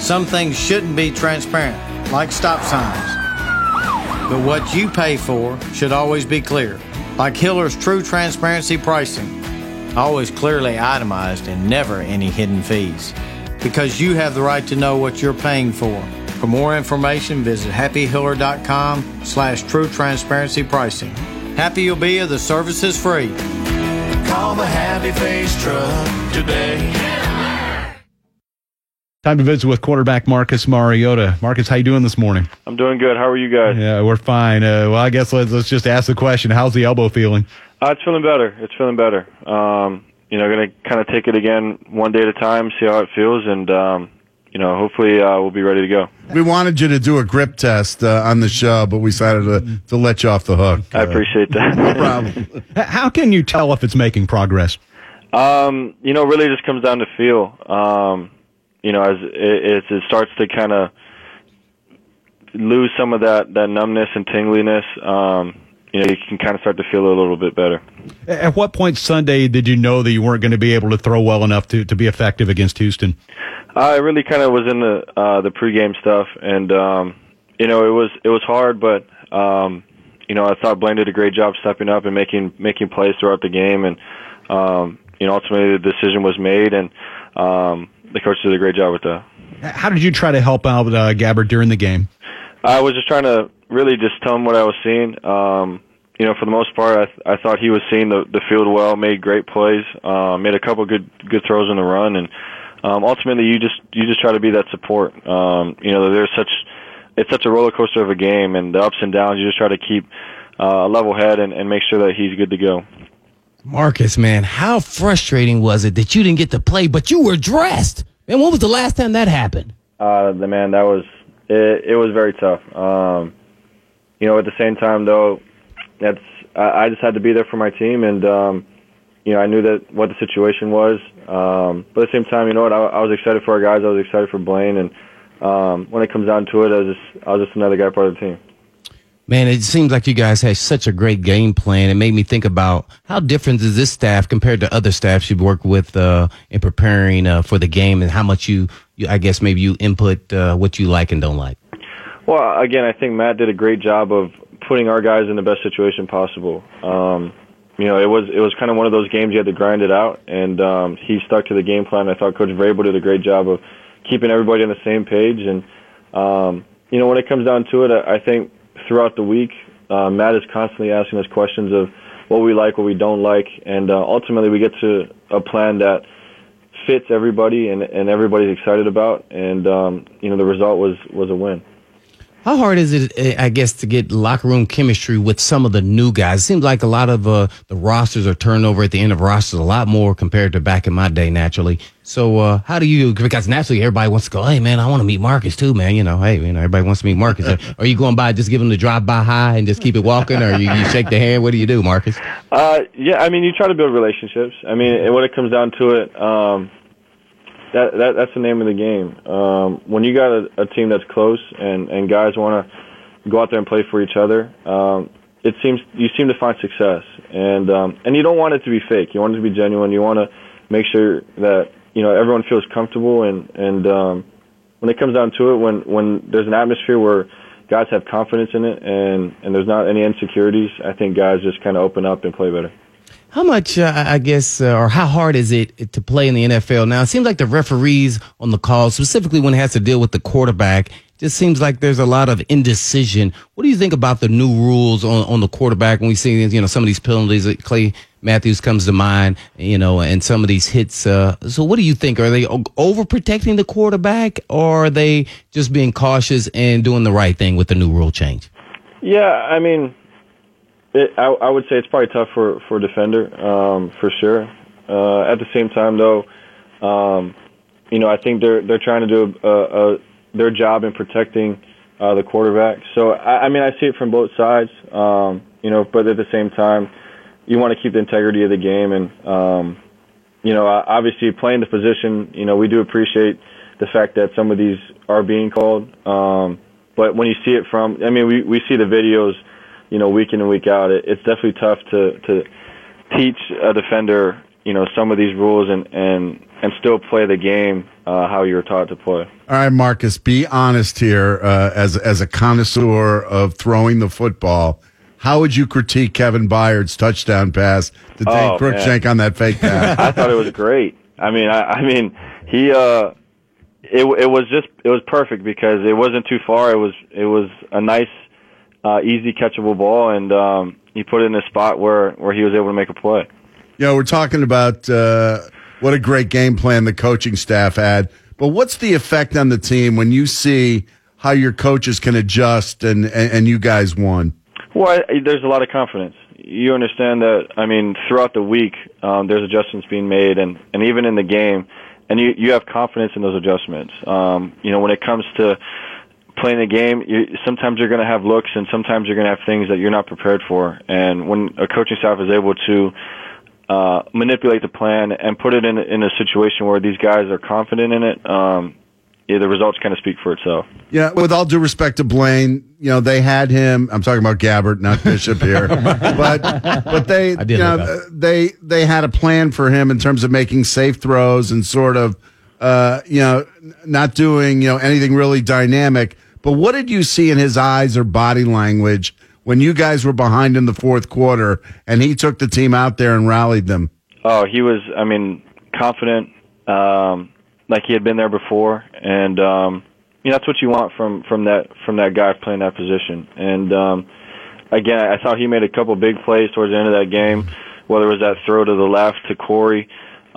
Some things shouldn't be transparent, like stop signs. But what you pay for should always be clear, like Hiller's True Transparency pricing. Always clearly itemized and never any hidden fees. Because you have the right to know what you're paying for. For more information, visit happyhiller.com/true transparency pricing. Happy you'll be if the service is free. Call the Happy Face Truck today. Time to visit with quarterback Marcus Mariota. Marcus, how you doing this morning? I'm doing good. How are you guys? Yeah, we're fine. Well, I guess let's just ask the question. How's the elbow feeling? It's feeling better. Going to kind of take it again one day at a time, see how it feels, and, hopefully we'll be ready to go. We wanted you to do a grip test on the show, but we decided to let you off the hook. I appreciate that. No problem. How can you tell if it's making progress? Really just comes down to feel. As it starts to kind of lose some of that numbness and tingliness, you can kind of start to feel a little bit better. At what point Sunday did you know that you weren't going to be able to throw well enough to be effective against Houston? I really kind of was in the pregame stuff, and it was hard, but I thought Blaine did a great job stepping up and making plays throughout the game, and ultimately the decision was made, and the coach did a great job with that. How did you try to help out Gabbert during the game? I was just trying to really just tell him what I was seeing. For the most part, I thought he was seeing the field well, made great plays, made a couple good throws in the run, and ultimately you just try to be that support. It's such a roller coaster of a game, and the ups and downs. You just try to keep a level head and make sure that he's good to go. Marcus, man, how frustrating was it that you didn't get to play, but you were dressed? Man, when was the last time that happened? That was it was very tough. At the same time, though, I just had to be there for my team, and I knew that what the situation was. But at the same time, I was excited for our guys. I was excited for Blaine, and when it comes down to it, I was just another guy part of the team. Man, it seems like you guys had such a great game plan. It made me think about how different is this staff compared to other staffs you've worked with in preparing for the game, and how much you I guess maybe you input what you like and don't like. Well, again, I think Matt did a great job of putting our guys in the best situation possible. It was kind of one of those games you had to grind it out, and he stuck to the game plan. I thought Coach Vrabel did a great job of keeping everybody on the same page. And when it comes down to it, I think throughout the week, Matt is constantly asking us questions of what we like, what we don't like, and ultimately we get to a plan that fits everybody and everybody's excited about. And the result was a win. How hard is it, I guess, to get locker room chemistry with some of the new guys? It seems like a lot of the rosters are turnover at the end of rosters, a lot more compared to back in my day, naturally. So how do you, because naturally everybody wants to go, hey, man, I want to meet Marcus too, man. Everybody wants to meet Marcus. Are you going by just giving them the drive-by hi and just keep it walking, or you shake the hand? What do you do, Marcus? You try to build relationships. When it comes down to it, that's the name of the game. When you got a team that's close and guys want to go out there and play for each other, you seem to find success. And you don't want it to be fake. You want it to be genuine. You want to make sure that everyone feels comfortable. And when it comes down to it, when there's an atmosphere where guys have confidence in it and there's not any insecurities, I think guys just kind of open up and play better. How much, or how hard is it to play in the NFL now? It seems like the referees on the call, specifically when it has to deal with the quarterback, just seems like there's a lot of indecision. What do you think about the new rules on the quarterback when we see, some of these penalties? Clay Matthews comes to mind, and some of these hits. So what do you think? Are they overprotecting the quarterback, or are they just being cautious and doing the right thing with the new rule change? Yeah, I would say it's probably tough for a defender, for sure. At the same time, though, I think they're trying to do their job in protecting the quarterback. So I see it from both sides, but at the same time, you want to keep the integrity of the game, and obviously playing the position, we do appreciate the fact that some of these are being called. But when you see it we see the videos, week in and week out. It's definitely tough to teach a defender, some of these rules and still play the game how you were taught to play. All right, Marcus, be honest here. As a connoisseur of throwing the football, how would you critique Kevin Byard's touchdown pass to Dave Cruikshank on that fake pass? I thought it was great. I mean, he it was perfect because it wasn't too far. It was a nice, easy catchable ball, and he put it in a spot where he was able to make a play. We're talking about what a great game plan the coaching staff had, but what's the effect on the team when you see how your coaches can adjust and you guys won? Well, there's a lot of confidence. You understand that, throughout the week, there's adjustments being made, and even in the game, and you have confidence in those adjustments. When it comes to playing the game, sometimes you're going to have looks, and sometimes you're going to have things that you're not prepared for. And when a coaching staff is able to manipulate the plan and put it in a situation where these guys are confident in it, the results kind of speak for itself. Yeah, with all due respect to Blaine, they had him. I'm talking about Gabbert, not Bishop here, but they, they had a plan for him in terms of making safe throws and sort of, not doing anything really dynamic. But what did you see in his eyes or body language when you guys were behind in the fourth quarter and he took the team out there and rallied them? Oh, he was, confident. Like he had been there before, and that's what you want from that guy playing that position. And again, I thought he made a couple big plays towards the end of that game, whether it was that throw to the left to Corey,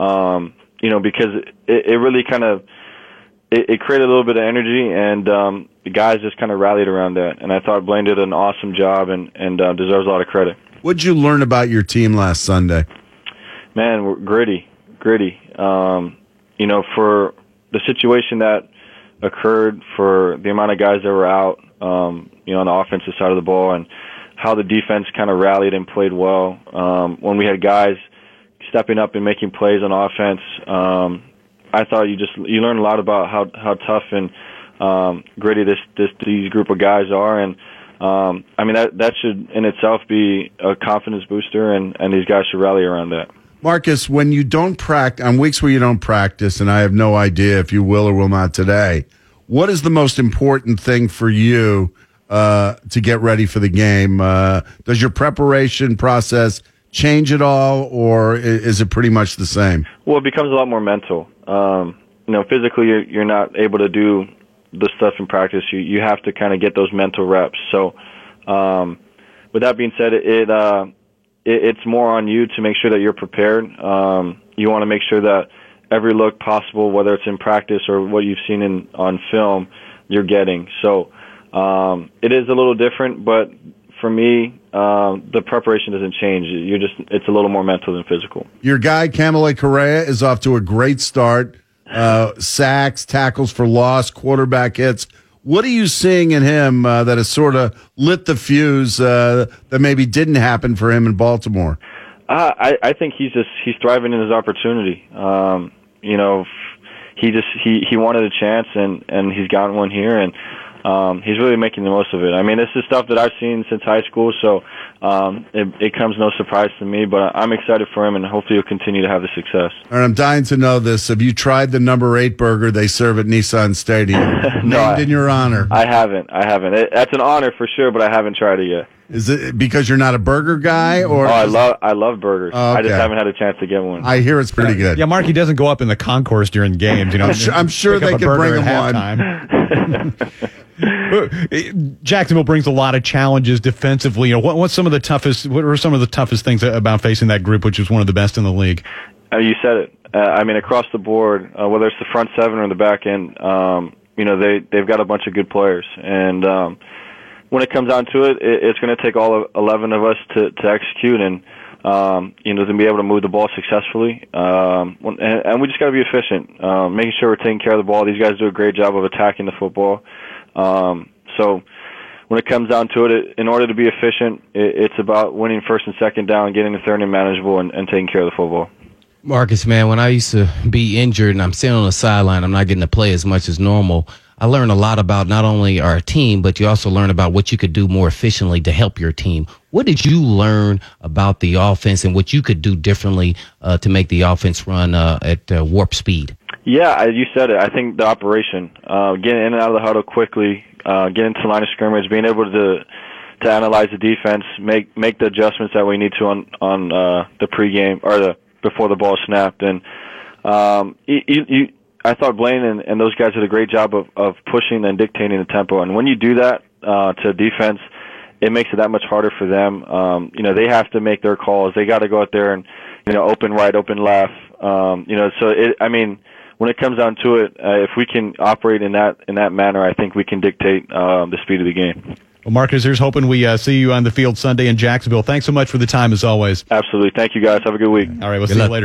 because it really kind of it created a little bit of energy, and the guys just kind of rallied around that. And I thought Blaine did an awesome job and deserves a lot of credit. What did you learn about your team last Sunday? Man, we're gritty. For the situation that occurred, for the amount of guys that were out, on the offensive side of the ball, and how the defense kind of rallied and played well. When we had guys stepping up and making plays on offense, I thought you learn a lot about how tough and gritty these group of guys are, and that should in itself be a confidence booster, and these guys should rally around that. Marcus, when you don't practice, on weeks where you don't practice, and I have no idea if you will or will not today, what is the most important thing for you to get ready for the game? Does your preparation process change at all, or is it pretty much the same? Well, it becomes a lot more mental. Physically, you're not able to do the stuff in practice. You have to kind of get those mental reps. So, with that being said, it's more on you to make sure that you're prepared. You want to make sure that every look possible, whether it's in practice or what you've seen on film, you're getting. So it is a little different, but for me, the preparation doesn't change. It's a little more mental than physical. Your guy, Kamalei Correa, is off to a great start. Sacks, tackles for loss, quarterback hits. What are you seeing in him that has sort of lit the fuse that maybe didn't happen for him in Baltimore? I think he's thriving in his opportunity. He wanted a chance and he's gotten one here, and he's really making the most of it. This is stuff that I've seen since high school, so it comes no surprise to me, but I'm excited for him, and hopefully he'll continue to have the success. All right, I'm dying to know this. Have you tried the number 8 burger they serve at Nissan Stadium? Named in your honor. I haven't. That's an honor for sure, but I haven't tried it yet. Is it because you're not a burger guy, or? I love burgers. Oh, okay. I just haven't had a chance to get one. I hear it's pretty good. Yeah, Mark, he doesn't go up in the concourse during games. I'm sure they could bring him one. Jacksonville brings a lot of challenges defensively. What are some of the toughest things about facing that group, which is one of the best in the league? You said it. Across the board, whether it's the front seven or the back end, they've got a bunch of good players, and when it comes down to it, it's going to take all 11 of us to execute and to be able to move the ball successfully. And we just got to be efficient, making sure we're taking care of the ball. These guys do a great job of attacking the football. So when it comes down to it, in order to be efficient, it's about winning first and second down, getting the third and manageable, and taking care of the football. Marcus, man, when I used to be injured and I'm sitting on the sideline, I'm not getting to play as much as normal. I learned a lot about not only our team, but you also learn about what you could do more efficiently to help your team. What did you learn about the offense and what you could do differently to make the offense run at warp speed? Yeah, you said it. I think the operation, getting in and out of the huddle quickly, getting into the line of scrimmage, being able to analyze the defense, make the adjustments that we need to on the pregame or before the ball snapped. And I thought Blaine and those guys did a great job of pushing and dictating the tempo. And when you do that to defense, it makes it that much harder for them. They have to make their calls. They got to go out there and open right, open left. When it comes down to it, if we can operate in that manner, I think we can dictate the speed of the game. Well, Marcus, here's hoping we see you on the field Sunday in Jacksonville. Thanks so much for the time, as always. Absolutely. Thank you, guys. Have a good week. All right, we'll see you later.